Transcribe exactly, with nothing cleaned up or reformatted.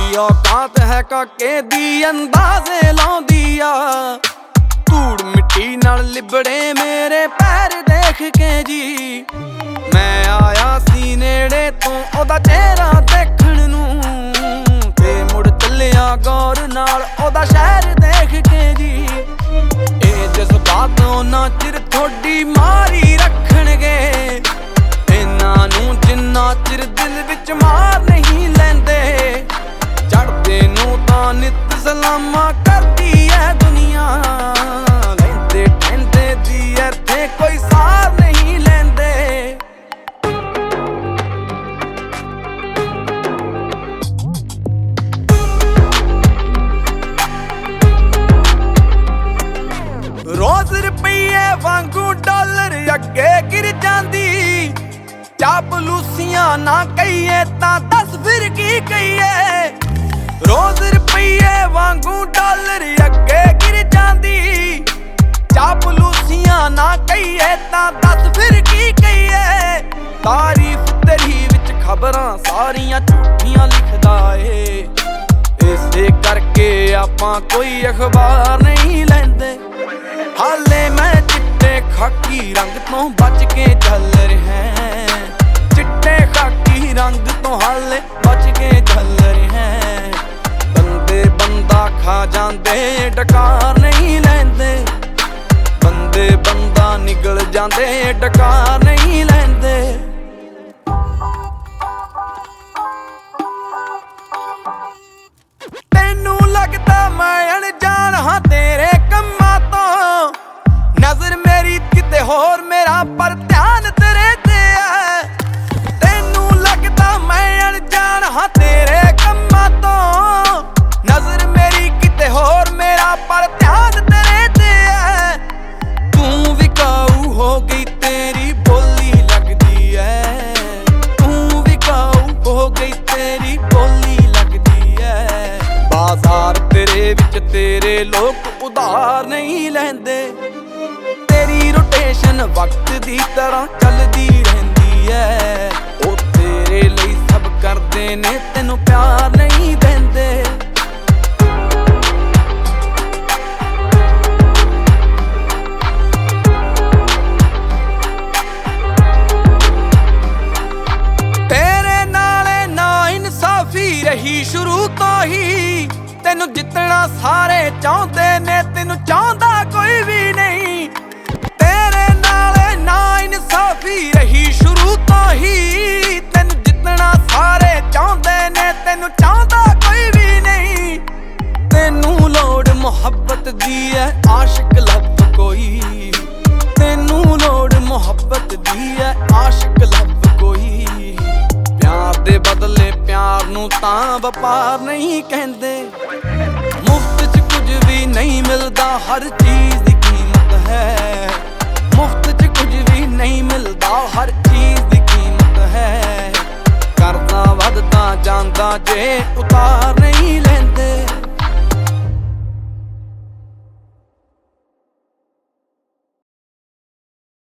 की औकात है काके दी अंदाजे लाउंदी आ। धूड़ मिट्टी नाल लिबड़े मेरे पैर देख के जी, मैं आया सी नेड़े तो ओदा चेहरा देखण नूं, ते मुड़ चलिया गौर नाल ओदा शहर देख के जी। ए जज्बात ओना चिर थोड़ी मारी रखणगे, इन्हां नूं जिन्ना चिर दिल विच मार नहीं लैंदे। चढ़दे नूं तां नित सलामा करदी है दुनिया, लैंदे टैंदे दी इत्थे कोई सार नहीं लैंदे। रोज रुपये वांगू डॉलर अगे गिर जांदी, चापलूसियां ना कहिए तां दस फिर की कहिए। रोज रुपये वांगू डॉलर अगे गिर जांदी, चापलूसियां ना कहिए तां दस फिर की कहिए। तारीफ तेरी विच खबरां सारियां झूठियां लिखदा ए, इसे करके आपां कोई अखबार नहीं लैंदे। हाले मैं चिट्टे खाकी रंग तो बच के चल रहे हैं, चिट्टे खाकी रंग तो हाले बच के चल रहे हैं। बंदे बंदा खा जांदे डकार नहीं लैंदे, बंदे बंदा निगल जांदे डकार नहीं लैंदे। तेनू लगदा मैं अनजान हां तेरे कम्मां तो, नजर मेरी किते होर मेरा पर ध्यान तेरे ते है। तेनू लगदा मैं अनजान हां तेरे कम्मां तो, नजर मेरी किते होर मेरा पर ध्यान तेरे ते है। तू विकाऊ हो गई तेरी बोली लगदी है, तू विकाऊ हो गई तेरी बोली लगदी है। बाजार तेरे विच तेरे लोग उधार नहीं लैंदे, तेरी रोटेशन वक्त दी तरह चलदी रहिंदी है। ओ तेरे लई सब करदे ने तेनू प्यार नहीं देंदे। तेरे नाले ना इंसाफी रही शुरू तो ही, तेनू जितना सारे चाहुंदे ने तेनू चाहुंदा कोई भी नहीं। तेरे नाले ना इंसाफी रही शुरू तो ही, तेनू जितना सारे चाहुंदे ने तेनू चाहुंदा कोई भी नहीं। तेनू लोड़ मुहब्बत दी है आशिक लब कोई, तेनू लोड़ मुहब्बत दी है आशिक लब कोई। प्यार दे बदले प्यार नू तां वपार नहीं कहंदे, मुफ्त च कुछ भी नहीं मिलदा हर चीज दी कीमत है। मुफ्त च कुछ भी नहीं मिलदा हर चीज दी कीमत है। करदा वधदा जांदा जे उतार नहीं लैंदे।